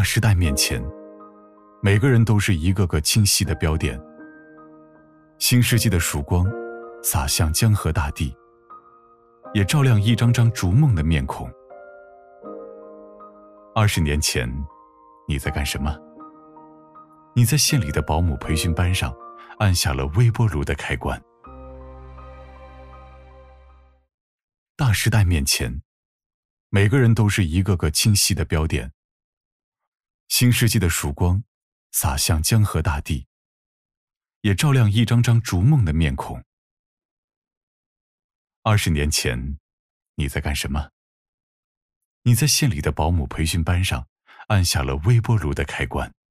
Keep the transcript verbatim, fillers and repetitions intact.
大时代面前，每个人都是一个个清晰的标点。新世纪的曙光洒向江河大地，也照亮一张张逐梦的面孔。二十年前，你在干什么？你在县里的保姆培训班上按下了微波炉的开关。大时代面前，每个人都是一个个清晰的标点。新世纪的曙光洒向江河大地，也照亮一张张逐梦的面孔。二十年前，你在干什么？你在县里的保姆培训班上按下了微波炉的开关。